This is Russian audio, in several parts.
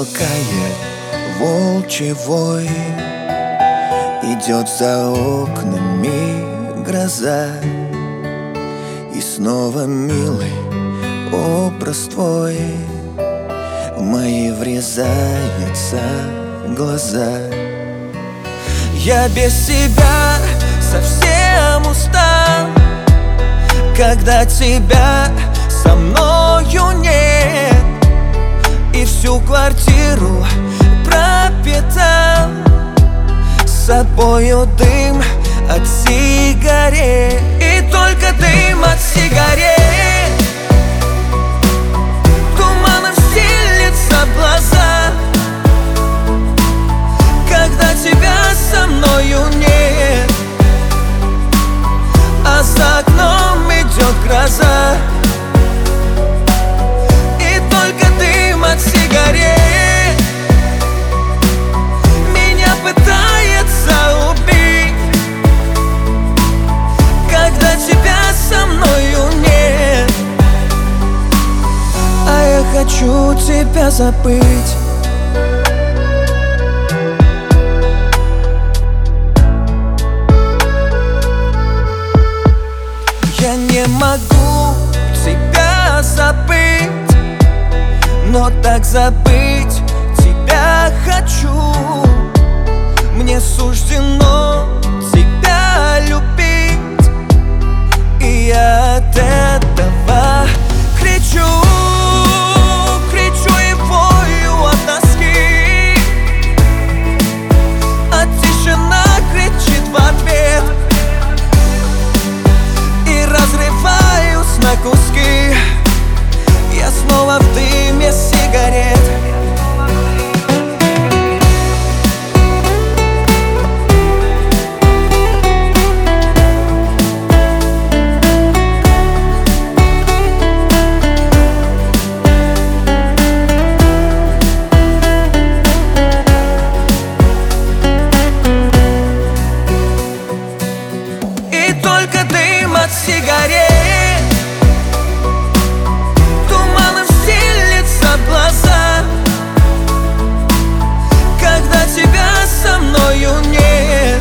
Далекое волчий вой, идет за окнами гроза, и снова, милый, образ твой в мои врезается глаза. Я без тебя совсем устал, когда тебя со мною нет, и всю квартиру пропитал собою дым от сигарет. И только дым от сигарет туманом стелется в глаза, когда тебя со мною нет, а за окном идет гроза. И только дым от сигарет меня пытается убить, когда тебя со мною нет, а я хочу тебя забыть. Я не могу тебя забыть, но так забыть тебя хочу. Мне суждено тебя любить, и я от этого кричу, кричу и вою от тоски, а тишина кричит в ответ, и разрываюсь на куски. Я снова в дыме сигарет. И только дым от сигарет туманом стелется в глаза, когда тебя со мною нет,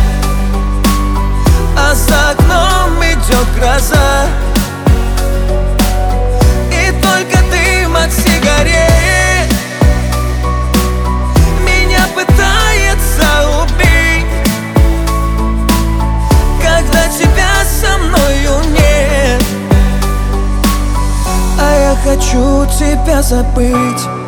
а за окном идет гроза. И только дым от сигарет меня пытается убить, когда тебя со мною нет, а я хочу тебя забыть.